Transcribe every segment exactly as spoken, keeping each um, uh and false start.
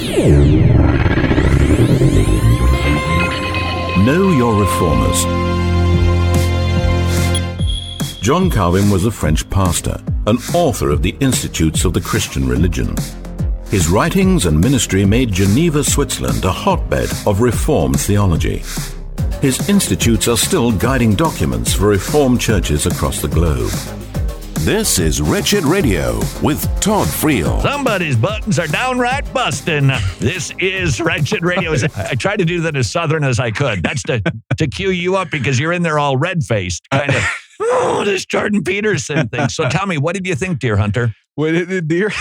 Know your reformers. John Calvin was a French pastor, an author of the Institutes of the Christian Religion. His writings and ministry made Geneva, Switzerland a hotbed of Reformed theology. His institutes are still guiding documents for Reformed churches across the globe. This is Wretched Radio with Todd Friel. Somebody's buttons are downright busting. This is Wretched Radio. I tried to do that as southern as I could. That's to, to cue you up because you're in there all red-faced, kind of, oh, this Jordan Peterson thing. So tell me, what did you think, Deer Hunter? What did it, Deer?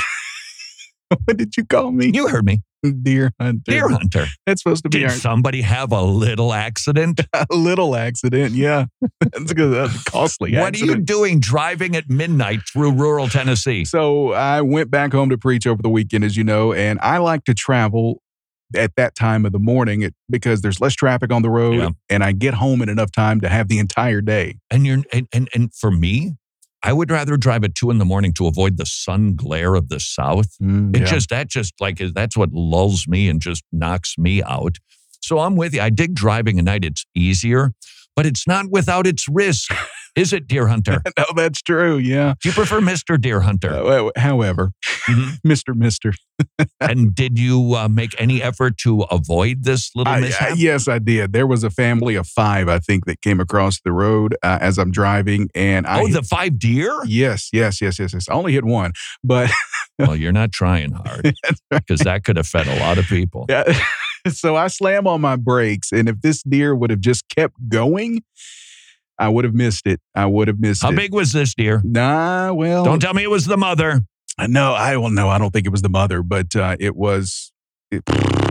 What did you call me? You heard me. Deer Hunter. Deer Hunter. That's supposed to be Did our... somebody have a little accident? A little accident, yeah. That's a, a costly What accident. are you doing driving at midnight through rural Tennessee? So I went back home to preach over the weekend, as you know, and I like to travel at that time of the morning it, because there's less traffic on the road, Yeah. and I get home in enough time to have the entire day. And you're and, and and for me, I would rather drive at two in the morning to avoid the sun glare of the South. Mm, It yeah. just, that just like, that's what lulls me and just knocks me out. So I'm with you. I dig driving at night. It's easier, but it's not without its risk. Is it, Deer Hunter? No, that's true, yeah. Do you prefer Mister Deer Hunter? Uh, well, however, Mhm. Mister Mister And did you uh, make any effort to avoid this little I, mishap? I, yes, I did. There was a family of five, I think, that came across the road uh, as I'm driving, and I Oh, the five deer? yes, yes, yes, yes, yes. I only hit one, but Well, you're not trying hard because that could have fed a lot of people. yeah. So I slam on my brakes, and if this deer would have just kept going, I would have missed it. I would have missed How it. big was this deer? Nah, well, Don't tell me it was the mother. no, I don't know. I don't think it was the mother, but uh, it was. It,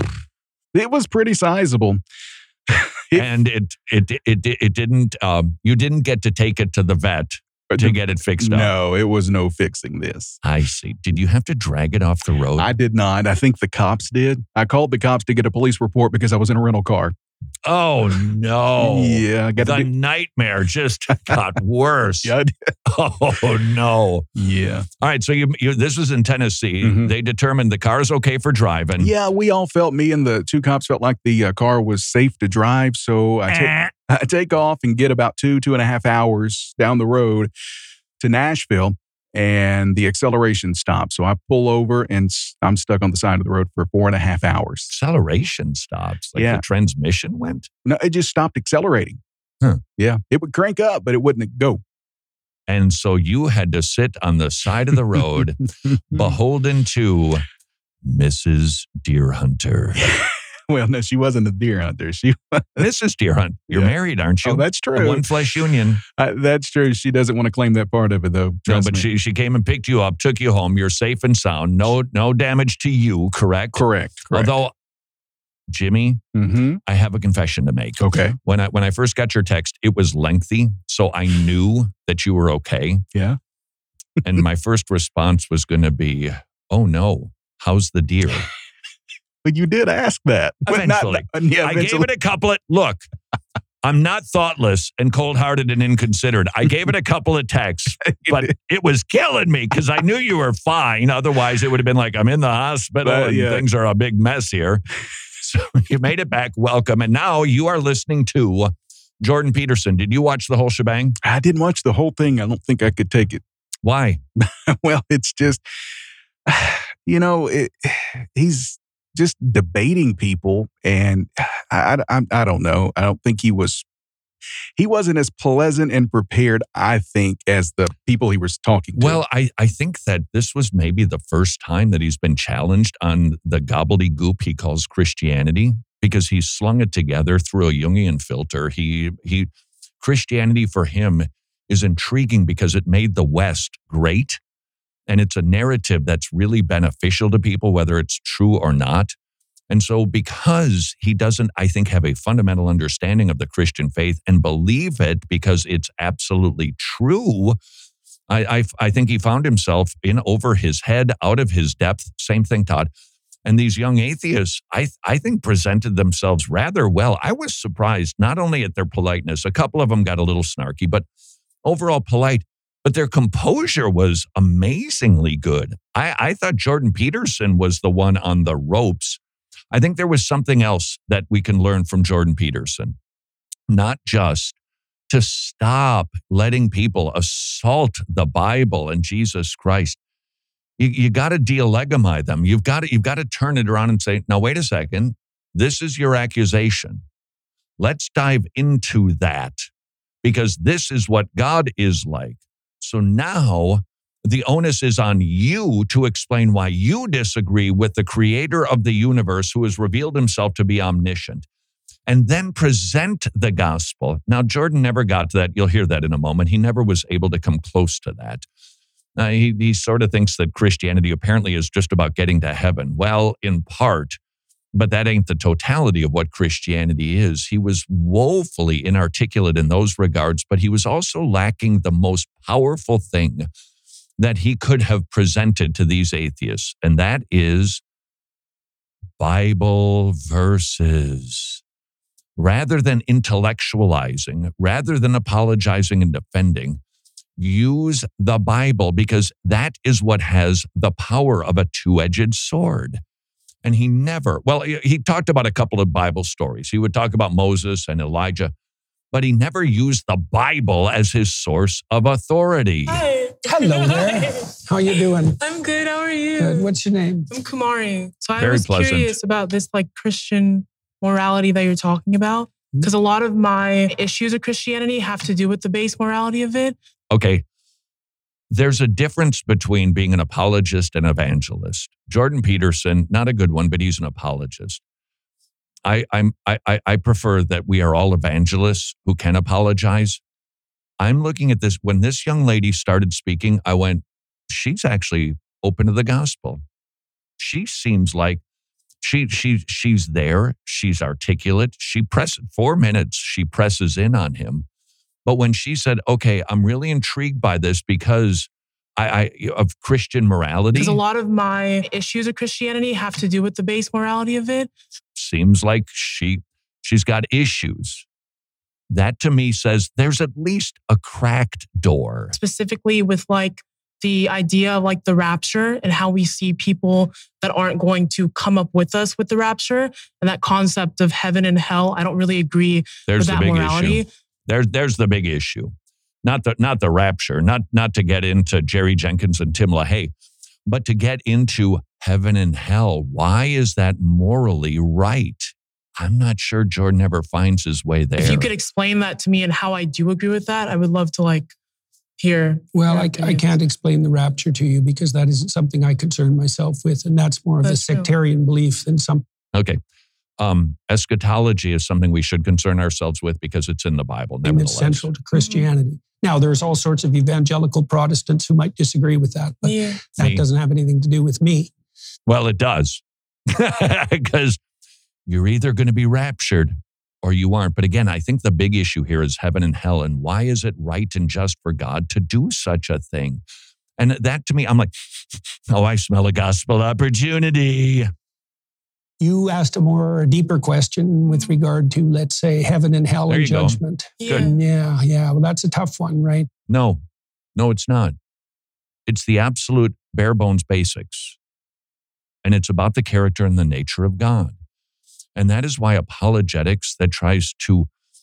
it was pretty sizable. It- And it it it it didn't. Um, you didn't get to take it to the vet to get it fixed up. No, it was no fixing this. I see. Did you have to drag it off the road? I did not. I think the cops did. I called the cops to get a police report because I was in a rental car. oh no! Yeah, I got the to do. nightmare just got worse. Yeah, I did. Oh no! yeah. All right, so you, you this was in Tennessee. Mhm. They determined the car's okay for driving. Yeah, we all felt, me and the two cops felt like the uh, car was safe to drive. So I, Eh. ta- I take off and get about two, two and a half hours down the road to Nashville, and the acceleration stops. So I pull over, and s- I'm stuck on the side of the road for four and a half hours. Acceleration stops. Like Yeah. the transmission went. No, it just stopped accelerating. Huh. Yeah, it would crank up, but it wouldn't go. And so you had to sit on the side of the road, beholden to Missus Deer Hunter. Well, no, she wasn't a deer hunter. She, Missus Deer Hunt, you're Yeah. married, aren't you? oh, that's A true. one flesh union. Uh, that's true. She doesn't want to claim that part of it, though. No, Trust but me. she she came and picked you up, took you home. You're safe and sound. No no damage to you, correct? correct. Correct. Although, Jimmy, mm-hmm. I have a confession to make. Okay. When I when I first got your text, it was lengthy, so I knew that you were okay. Yeah. And my first response was going to be, "Oh no, how's the deer?" But you did ask that. But not- Eventually. uh, yeah, I eventually. gave it a couple of look. I'm not thoughtless and cold-hearted and inconsiderate. I gave it a couple of texts, but it was killing me because I knew you were fine. Otherwise, it would have been like, I'm in the hospital But, and yeah. things are a big mess here. So you made it back. Welcome. And now you are listening to Jordan Peterson. Did you watch the whole shebang? I didn't watch the whole thing. I don't think I could take it. Why? Well, it's just, you know, it, he's just debating people, and I, I, I don't know. I don't think he was, he wasn't as pleasant and prepared, I think, as the people he was talking to. Well, I, I think that this was maybe the first time that he's been challenged on the gobbledygook he calls Christianity, because he slung it together through a Jungian filter. He he Christianity for him is intriguing because it made the West great. And it's a narrative that's really beneficial to people, whether it's true or not. And so because he doesn't, I think, have a fundamental understanding of the Christian faith and believe it because it's absolutely true, I, I, I think he found himself in over his head, out of his depth. Same thing, Todd. And these young atheists, I, I think, presented themselves rather well. I was surprised not only at their politeness, a couple of them got a little snarky, but overall polite. but their composure was amazingly good. I, I thought Jordan Peterson was the one on the ropes. I think there was something else that we can learn from Jordan Peterson, not just to stop letting people assault the Bible and Jesus Christ. You, you got to delegitimize them. You've got to, you've got to turn it around and say, now, wait a second. This is your accusation. Let's dive into that because this is what God is like. So now the onus is on you to explain why you disagree with the creator of the universe who has revealed himself to be omniscient, and then present the gospel. Now, Jordan never got to that. You'll hear that in a moment. He never was able to come close to that. Uh, he, he sort of thinks that Christianity apparently is just about getting to heaven. Well, in part, but that ain't the totality of what Christianity is. He was woefully inarticulate in those regards, but he was also lacking the most powerful thing that he could have presented to these atheists, and that is Bible verses. Rather than intellectualizing, rather than apologizing and defending, use the Bible because that is what has the power of a two-edged sword. And he never, well, he talked about a couple of Bible stories. He would talk about Moses and Elijah, but he never used the Bible as his source of authority. Hi. Hello there. How you doing? I'm good. How are you? Good. What's your name? I'm Kumari. So I Very was pleasant. curious about this like Christian morality that you're talking about. Because a lot of my issues with Christianity have to do with the base morality of it. Okay. There's a difference between being an apologist and evangelist. Jordan Peterson, not a good one, but he's an apologist. I, I'm, I, I prefer that we are all evangelists who can apologize. I'm looking at this. When this young lady started speaking, I went, she's actually open to the gospel. She seems like she she she's there. She's articulate. She presses four minutes. She presses in on him. But when she said, okay, I'm really intrigued by this because I, I of Christian morality. Because a lot of my issues with Christianity have to do with the base morality of it. Seems like she she's got issues. That to me says there's at least a cracked door. Specifically with like the idea of like the rapture and how we see people that aren't going to come up with us with the rapture and that concept of heaven and hell. I don't really agree There's with the that big morality. issue. There's there's the big issue. Not the not the rapture, not not to get into Jerry Jenkins and Tim LaHaye, but to get into heaven and hell. Why is that morally right? I'm not sure Jordan ever finds his way there. If you could explain that to me and how I do agree with that, I would love to like hear. Well, I, I can't explain the rapture to you because that isn't something I concern myself with. And that's more of That's a true. sectarian belief than some. Okay. Um, eschatology is something we should concern ourselves with because it's in the Bible. And Nevertheless. it's central to Christianity. Mm-hmm. Now, there's all sorts of evangelical Protestants who might disagree with that, but Yeah. that Me. doesn't have anything to do with me. Well, it does. Because you're either going to be raptured or you aren't. But again, I think the big issue here is heaven and hell. And why is it right and just for God to do such a thing? And that to me, I'm like, oh, I smell a gospel opportunity. You asked a more deeper question with regard to, let's say, heaven and hell There and you go. judgment. Yeah. Yeah, yeah. Well, that's a tough one, right? No, no, it's not. It's the absolute bare bones basics. And it's about the character and the nature of God. And that is why apologetics that tries to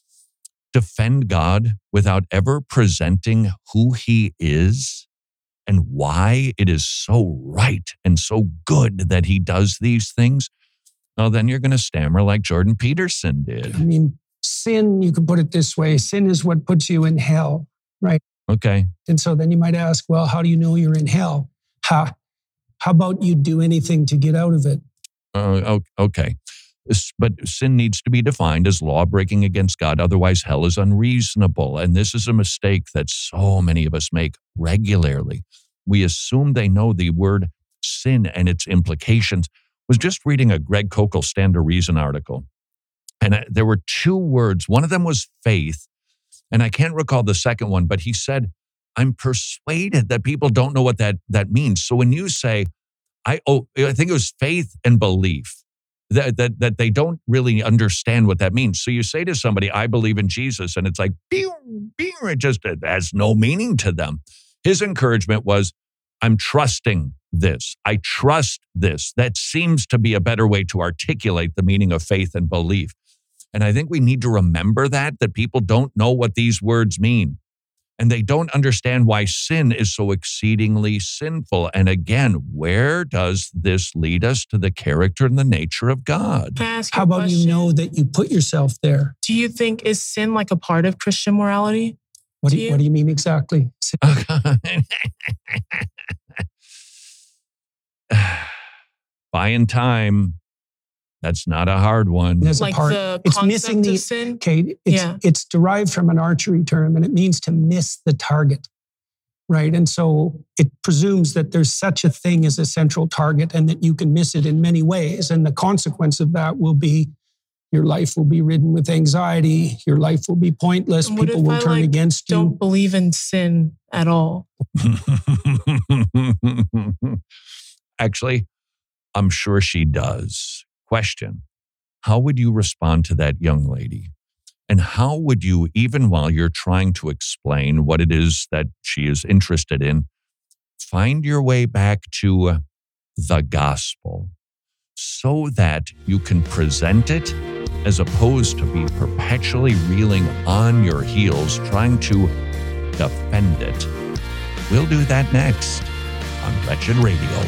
defend God without ever presenting who he is and why it is so right and so good that he does these things, well, then you're going to stammer like Jordan Peterson did. I mean, sin, you could put it this way, sin is what puts you in hell, right? Okay. And so then you might ask, well, how do you know you're in hell? How, how about you do anything to get out of it? Uh, okay. But sin needs to be defined as law breaking against God. Otherwise, hell is unreasonable. And this is a mistake that so many of us make regularly. We assume they know the word sin and its implications. I was just reading a Greg Kokel Stand to Reason article. And there were two words. One of them was faith. And I can't recall the second one, but he said, I'm persuaded that people don't know what that, that means. So when you say, I oh, I think it was faith and belief. That, that that they don't really understand what that means. So you say to somebody, I believe in Jesus, and it's like, pew, pew, it just it has no meaning to them. His encouragement was, I'm trusting this. I trust this. That seems to be a better way to articulate the meaning of faith and belief. And I think we need to remember that, that people don't know what these words mean. And they don't understand why sin is so exceedingly sinful. And again, where does this lead us to the character and the nature of God? Can I ask you How a about question? you know that you put yourself there? Do you think, is sin like a part of Christian morality? What do Do you, you? what do you mean exactly? Buying time. That's not a hard one. There's Like a part. the It's concept missing the. of sin? Okay, it's Yeah. it's derived from an archery term, and it means to miss the target, right? And so it presumes that there's such a thing as a central target, and that you can miss it in many ways. And the consequence of that will be your life will be ridden with anxiety. Your life will be pointless. And what People if will I, turn like, against you. Don't believe in sin at all. Actually, I'm sure she does. Question: how would you respond to that young lady? And how would you, even while you're trying to explain what it is that she is interested in, find your way back to the gospel so that you can present it as opposed to be perpetually reeling on your heels trying to defend it? We'll do that next on Wretched Radio.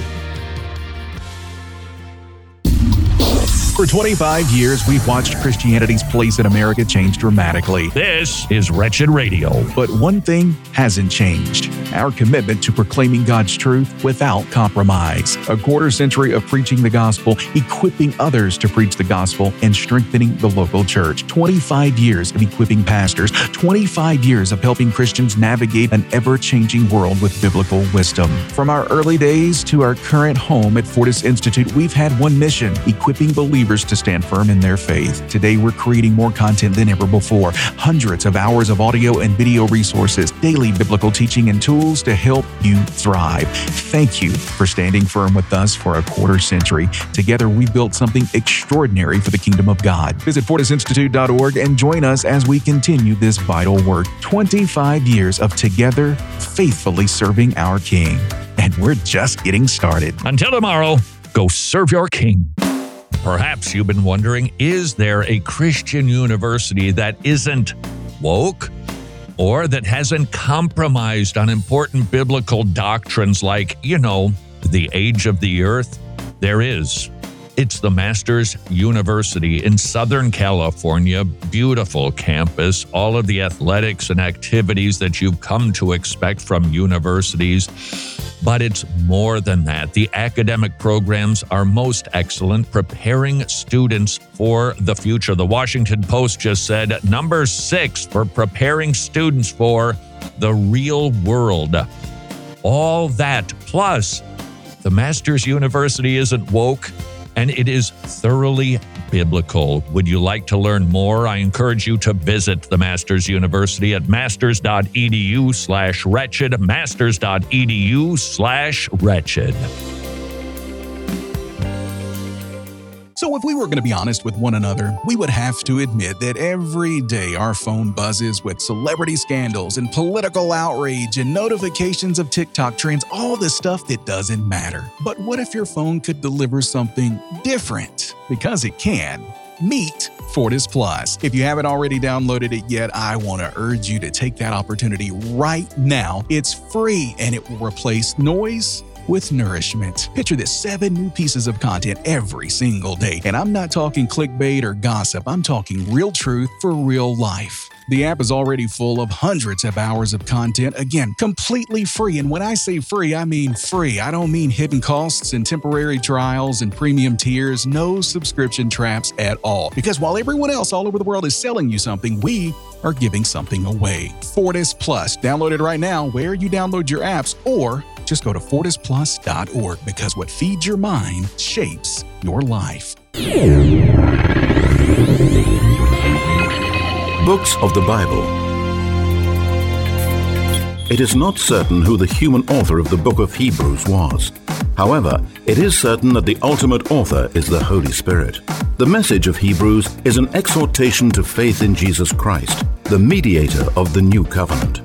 For twenty-five years, we've watched Christianity's place in America change dramatically. This is Wretched Radio. But one thing hasn't changed: our commitment to proclaiming God's truth without compromise. A quarter century of preaching the gospel, equipping others to preach the gospel, and strengthening the local church. twenty-five years of equipping pastors. twenty-five years of helping Christians navigate an ever-changing world with biblical wisdom. From our early days to our current home at Fortis Institute, we've had one mission: equipping believers to stand firm in their faith. Today, we're creating more content than ever before. Hundreds of hours of audio and video resources, daily biblical teaching and tools to help you thrive. Thank you for standing firm with us for a quarter century. Together, we've built something extraordinary for the kingdom of God. Visit fortis institute dot org and join us as we continue this vital work. twenty-five years of together faithfully serving our King. And we're just getting started. Until tomorrow, go serve your King. Perhaps you've been wondering, is there a Christian university that isn't woke or that hasn't compromised on important biblical doctrines like, you know, the age of the earth? There is. It's the Masters University in Southern California. Beautiful campus, all of the athletics and activities that you've come to expect from universities. But it's more than that. The academic programs are most excellent, preparing students for the future. The Washington Post just said number six for preparing students for the real world. All that, plus the Masters University isn't woke, and it is thoroughly biblical. Would you like to learn more? I encourage you to visit the Masters University at masters.edu slash wretched, masters.edu slash wretched. So if we were going to be honest with one another, we would have to admit that every day our phone buzzes with celebrity scandals and political outrage and notifications of TikTok trends, all the stuff that doesn't matter. But what if your phone could deliver something different? Because it can. Meet Fortis Plus. If you haven't already downloaded it yet, I want to urge you to take that opportunity right now. It's free and it will replace noise with nourishment. Picture this: seven new pieces of content every single day. And I'm not talking clickbait or gossip. I'm talking real truth for real life. The app is already full of hundreds of hours of content, again, completely free. And when I say free, I mean free. I don't mean hidden costs and temporary trials and premium tiers. No subscription traps at all. Because while everyone else all over the world is selling you something, we are giving something away. Fortis Plus. Download it right now where you download your apps, or just go to fortis plus dot org, because what feeds your mind shapes your life. Books of the Bible. It is not certain who the human author of the book of Hebrews was. However, it is certain that the ultimate author is the Holy Spirit. The message of Hebrews is an exhortation to faith in Jesus Christ, the mediator of the new covenant.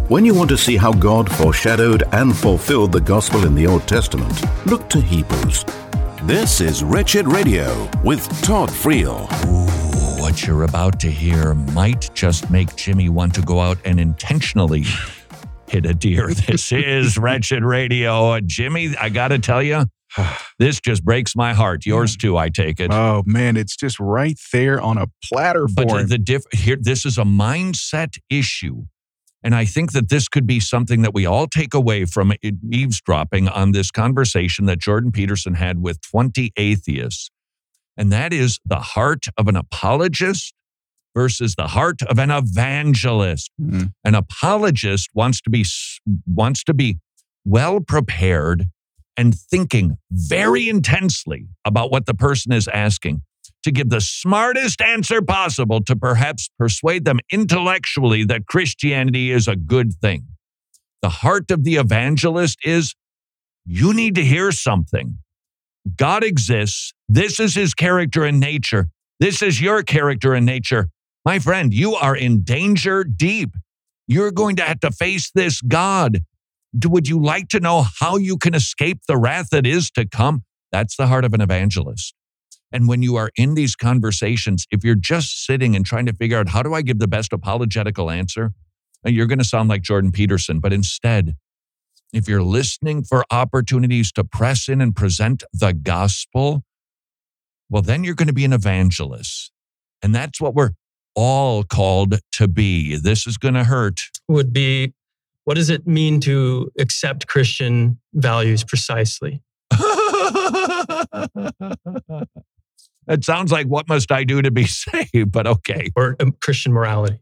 When you want to see how God foreshadowed and fulfilled the gospel in the Old Testament, look to Hebrews. This is Wretched Radio with Todd Friel. Ooh, what you're about to hear might just make Jimmy want to go out and intentionally hit a deer. This is Wretched Radio. Jimmy, I got to tell you, this just breaks my heart. Yours too, I take it. Oh man, it's just right there on a platter for But him. the diff- here, this is a mindset issue. And I think that this could be something that we all take away from eavesdropping on this conversation that Jordan Peterson had with twenty atheists. And that is the heart of an apologist versus the heart of an evangelist. Mm-hmm. An apologist wants to be wants to be well prepared and thinking very intensely about what the person is asking, to give the smartest answer possible to perhaps persuade them intellectually that Christianity is a good thing. The heart of the evangelist is, you need to hear something. God exists. This is his character and nature. This is your character and nature. My friend, you are in danger deep. You're going to have to face this God. Would you like to know how you can escape the wrath that is to come? That's the heart of an evangelist. And when you are in these conversations, if you're just sitting and trying to figure out, how do I give the best apologetical answer? You're going to sound like Jordan Peterson. But instead, if you're listening for opportunities to press in and present the gospel, well, then you're going to be an evangelist. And that's what we're all called to be. This is going to hurt. Would be, what does it mean to accept Christian values precisely? It sounds like, what must I do to be saved? But okay. Or um, Christian morality.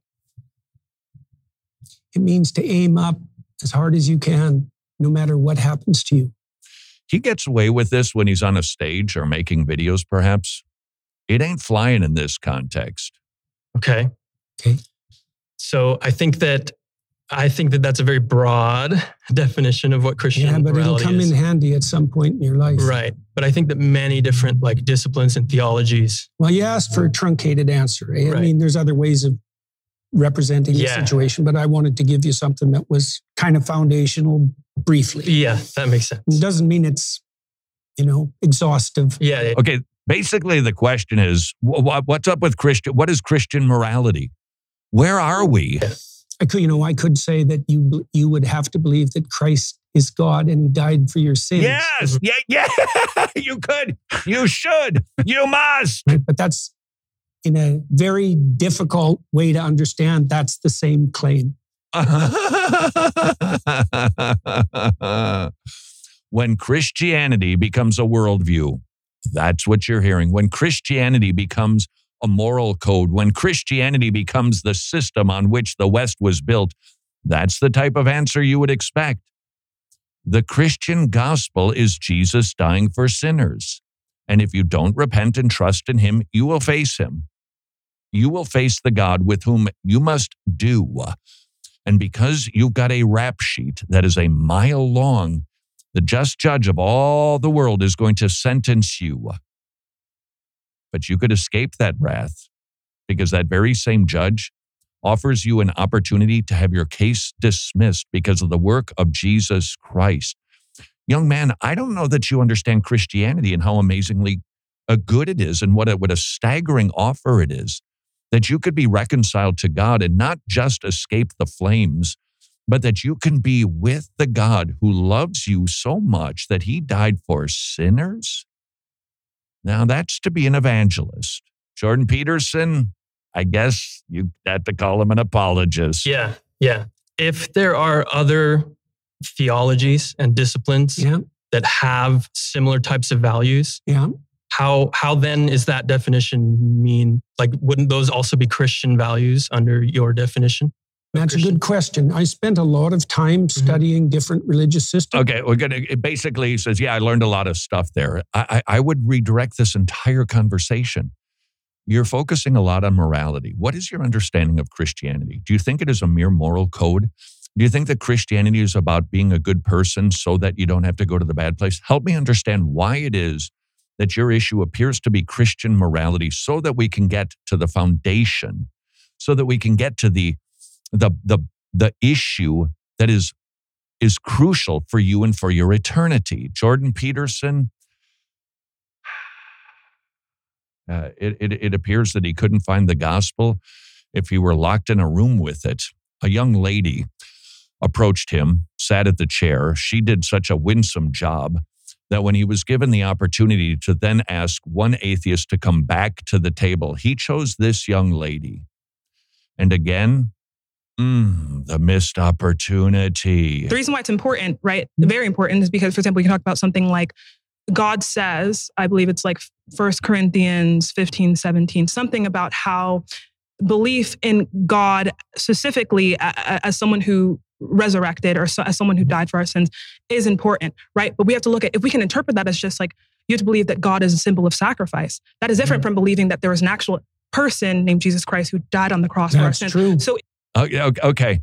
It means to aim up as hard as you can, no matter what happens to you. He gets away with this when he's on a stage or making videos, perhaps. It ain't flying in this context. Okay. Okay. So I think that I think that that's a very broad definition of what Christian Yeah, but it'll morality come is. in handy at some point in your life. Right. But I think that many different like disciplines and theologies. Well, you asked for a truncated answer. Eh? I Right. mean, there's other ways of representing the Yeah. situation, but I wanted to give you something that was kind of foundational briefly. Yeah, that makes sense. It doesn't mean it's, you know, exhaustive. Yeah. yeah. Okay, basically the question is, wh- what's up with Christian? What is Christian morality? Where are we? I could, you know, I could say that you you would have to believe that Christ is God and he died for your sins. Yes, yeah, yeah. You could, you should, you must. Right? But that's in a very difficult way to understand. That's the same claim. When Christianity becomes a worldview, that's what you're hearing. When Christianity becomes a moral code, when Christianity becomes the system on which the West was built, that's the type of answer you would expect. The Christian gospel is Jesus dying for sinners. And if you don't repent and trust in him, you will face him. You will face the God with whom you must do. And because you've got a rap sheet that is a mile long, the just judge of all the world is going to sentence you. But you could escape that wrath because that very same judge offers you an opportunity to have your case dismissed because of the work of Jesus Christ. Young man, I don't know that you understand Christianity and how amazingly uh, good it is and what a, what a staggering offer it is that you could be reconciled to God and not just escape the flames, but that you can be with the God who loves you so much that he died for sinners. Now that's to be an evangelist. Jordan Peterson, I guess you had to call him an apologist. Yeah. Yeah. If there are other theologies and disciplines Yeah, that have similar types of values, yeah. how how then is that definition mean? Like, wouldn't those also be Christian values under your definition? That's a good question. I spent a lot of time studying different religious systems. Okay, we're gonna. It basically says, yeah, I learned a lot of stuff there. I, I, I would redirect this entire conversation. You're focusing a lot on morality. What is your understanding of Christianity? Do you think it is a mere moral code? Do you think that Christianity is about being a good person so that you don't have to go to the bad place? Help me understand why it is that your issue appears to be Christian morality so that we can get to the foundation, so that we can get to the the the the issue that is, is crucial for you and for your eternity. Jordan Peterson, uh, it, it, it appears that he couldn't find the gospel if he were locked in a room with it. A young lady approached him, sat at the chair. She did such a winsome job that when he was given the opportunity to then ask one atheist to come back to the table, he chose this young lady. And again, mm, the missed opportunity. The reason why it's important, right, very important, is because, for example, we can talk about something like God says, I believe it's like First Corinthians fifteen, seventeen, something about how belief in God specifically as someone who resurrected or as someone who died for our sins is important, right? But we have to look at, if we can interpret that as just like, you have to believe that God is a symbol of sacrifice. That is different mm-hmm. from believing that there was an actual person named Jesus Christ who died on the cross That's for our sins. True. So, okay, okay.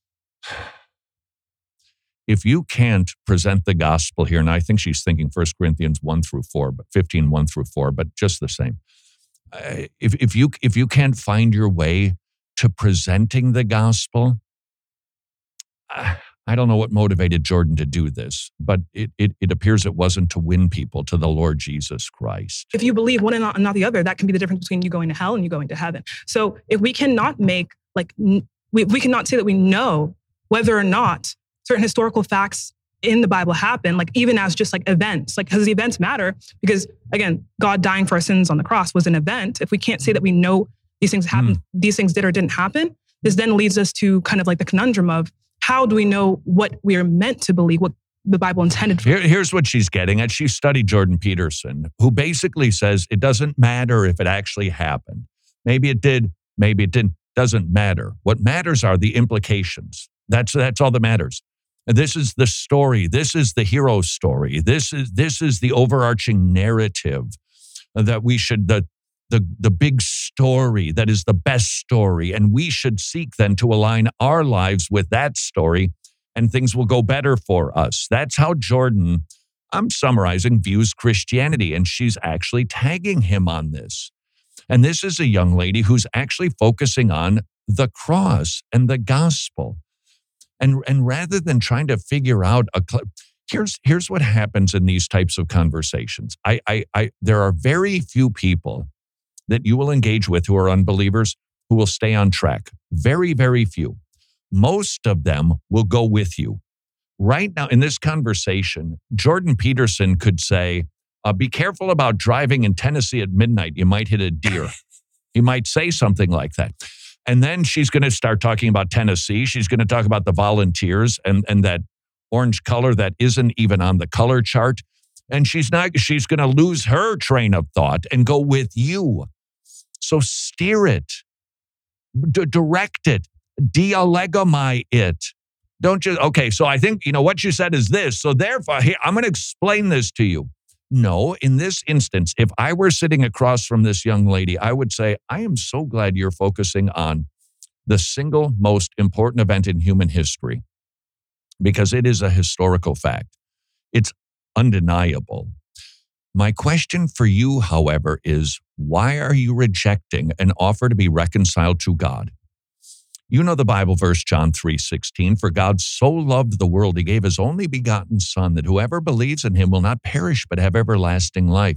If you can't present the gospel here, and I think she's thinking First Corinthians one through four, but fifteen, one through four, but just the same. Uh, if, if you if you can't find your way to presenting the gospel, uh, I don't know what motivated Jordan to do this, but it, it it appears it wasn't to win people to the Lord Jesus Christ. If you believe one and not, not the other, that can be the difference between you going to hell and you going to heaven. So if we cannot make, like, we, we cannot say that we know whether or not certain historical facts in the Bible happen, like even as just like events, like because the events matter, because again, God dying for our sins on the cross was an event. If we can't say that we know these things happen, mm. these things did or didn't happen, this then leads us to kind of like the conundrum of how do we know what we are meant to believe, what the Bible intended for? Here, here's what she's getting at. She studied Jordan Peterson, who basically says it doesn't matter if it actually happened. Maybe it did, maybe it didn't. Doesn't matter. What matters are the implications. That's that's all that matters. And this is the story. This is the hero story. This is this is the overarching narrative that we should, the, the, the big story that is the best story. And we should seek then to align our lives with that story, and things will go better for us. That's how Jordan, I'm summarizing, views Christianity. And she's actually tagging him on this. And this is a young lady who's actually focusing on the cross and the gospel. And, and rather than trying to figure out a, here's here's what happens in these types of conversations. I, I, I, there are very few people that you will engage with who are unbelievers who will stay on track. Very, very few. Most of them will go with you. Right now in this conversation, Jordan Peterson could say, uh, be careful about driving in Tennessee at midnight. You might hit a deer. He might say something like that. And then she's going to start talking about Tennessee. She's going to talk about the volunteers and, and that orange color that isn't even on the color chart. And she's not, she's going to lose her train of thought and go with you. So steer it, D- direct it, dialegomai it. Don't just, okay, so I think, you know, what you said is this. So therefore, here, I'm going to explain this to you. No, in this instance, if I were sitting across from this young lady, I would say, I am so glad you're focusing on the single most important event in human history, because it is a historical fact. It's undeniable. My question for you, however, is why are you rejecting an offer to be reconciled to God? You know the Bible verse, John three sixteen, for God so loved the world, he gave his only begotten son, that whoever believes in him will not perish, but have everlasting life.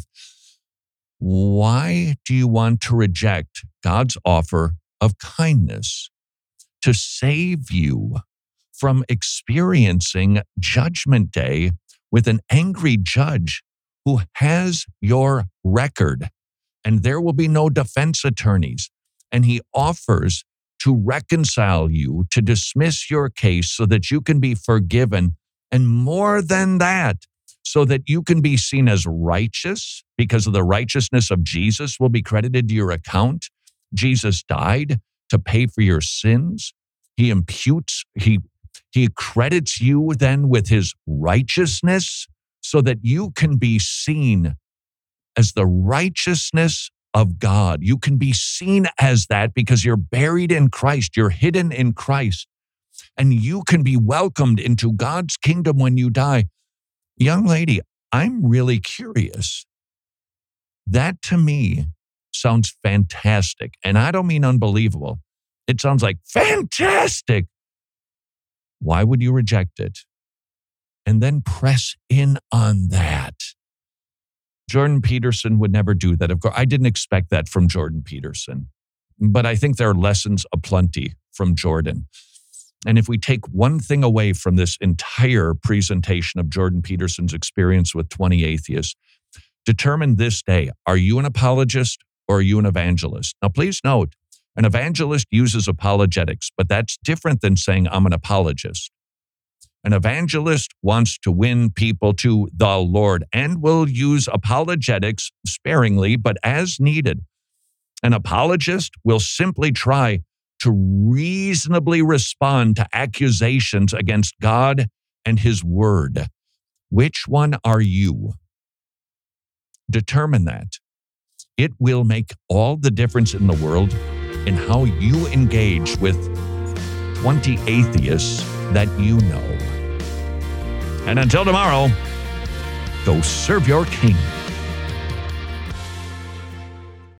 Why do you want to reject God's offer of kindness to save you from experiencing Judgment Day with an angry judge who has your record, and there will be no defense attorneys, and he offers to reconcile you, to dismiss your case so that you can be forgiven, and more than that, so that you can be seen as righteous because of the righteousness of Jesus will be credited to your account. Jesus died to pay for your sins. He imputes, he, he credits you then with his righteousness so that you can be seen as the righteousness of God. You can be seen as that because you're buried in Christ. You're hidden in Christ. And you can be welcomed into God's kingdom when you die. Young lady, I'm really curious. That to me sounds fantastic. And I don't mean unbelievable. It sounds like fantastic. Why would you reject it? And then press in on that. Jordan Peterson would never do that. Of course, I didn't expect that from Jordan Peterson, but I think there are lessons aplenty from Jordan. And if we take one thing away from this entire presentation of Jordan Peterson's experience with twenty atheists, determine this day, are you an apologist or are you an evangelist? Now, please note, an evangelist uses apologetics, but that's different than saying I'm an apologist. An evangelist wants to win people to the Lord and will use apologetics sparingly, but as needed. An apologist will simply try to reasonably respond to accusations against God and His Word. Which one are you? Determine that. It will make all the difference in the world in how you engage with twenty atheists that you know. And until tomorrow, go serve your king.